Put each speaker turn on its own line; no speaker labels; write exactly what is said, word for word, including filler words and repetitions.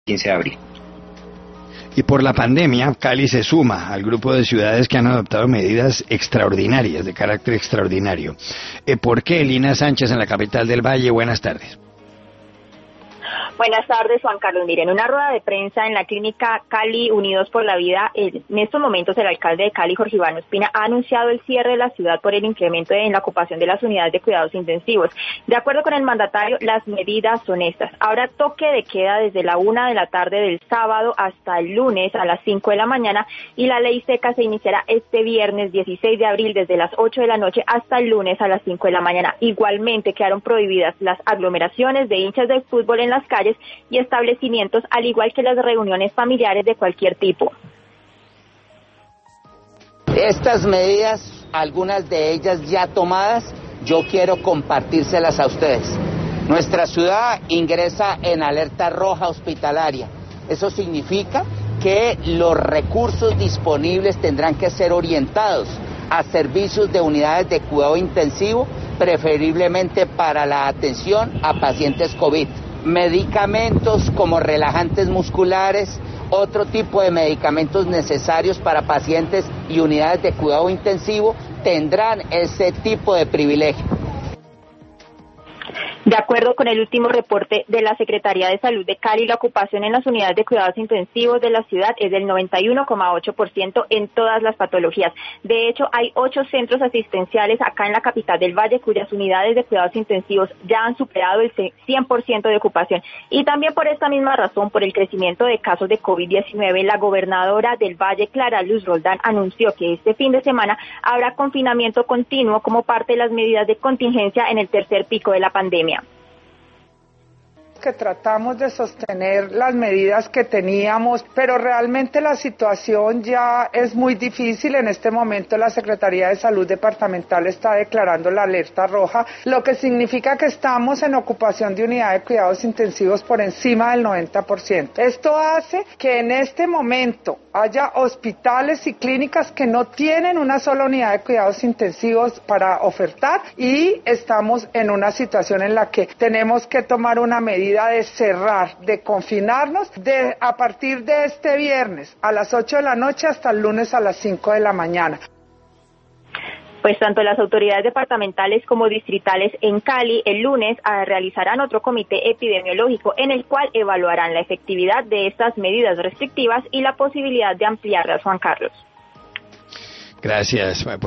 quince de abril.
Y por la pandemia, Cali se suma al grupo de ciudades que han adoptado medidas extraordinarias, de carácter extraordinario. Eh, ¿Por qué, Lina Sánchez, en la capital del Valle? Buenas tardes.
Buenas tardes, Juan Carlos. Miren, en una rueda de prensa en la clínica Cali Unidos por la Vida, en estos momentos el alcalde de Cali, Jorge Iván Ospina, ha anunciado el cierre de la ciudad por el incremento en la ocupación de las unidades de cuidados intensivos. De acuerdo con el mandatario, las medidas son estas. Habrá toque de queda desde la una de la tarde del sábado hasta el lunes a las cinco de la mañana y la ley seca se iniciará este viernes dieciséis de abril desde las ocho de la noche hasta el lunes a las cinco de la mañana. Igualmente quedaron prohibidas las aglomeraciones de hinchas de fútbol en las calles y establecimientos, al igual que las reuniones familiares de cualquier tipo.
Estas medidas, algunas de ellas ya tomadas, yo quiero compartírselas a ustedes. Nuestra ciudad ingresa en alerta roja hospitalaria. Eso significa que los recursos disponibles tendrán que ser orientados a servicios de unidades de cuidado intensivo, preferiblemente para la atención a pacientes COVID. Medicamentos como relajantes musculares, otro tipo de medicamentos necesarios para pacientes y unidades de cuidado intensivo tendrán ese tipo de privilegio.
De acuerdo con el último reporte de la Secretaría de Salud de Cali, la ocupación en las unidades de cuidados intensivos de la ciudad es del noventa y uno coma ocho por ciento en todas las patologías. De hecho, hay ocho centros asistenciales acá en la capital del Valle cuyas unidades de cuidados intensivos ya han superado el cien por ciento de ocupación. Y también por esta misma razón, por el crecimiento de casos de COVID diecinueve, la gobernadora del Valle, Clara Luz Roldán, anunció que este fin de semana habrá confinamiento continuo como parte de las medidas de contingencia en el tercer pico de la pandemia.
Que tratamos de sostener las medidas que teníamos, pero realmente la situación ya es muy difícil. En este momento la Secretaría de Salud Departamental está declarando la alerta roja, lo que significa que estamos en ocupación de unidad de cuidados intensivos por encima del noventa por ciento. Esto hace que en este momento haya hospitales y clínicas que no tienen una sola unidad de cuidados intensivos para ofertar y estamos en una situación en la que tenemos que tomar una medida de cerrar, de confinarnos de, a partir de este viernes a las ocho de la noche hasta el lunes a las cinco de la mañana.
Pues tanto las autoridades departamentales como distritales en Cali el lunes uh, realizarán otro comité epidemiológico en el cual evaluarán la efectividad de estas medidas restrictivas y la posibilidad de ampliarlas, Juan Carlos.
Gracias.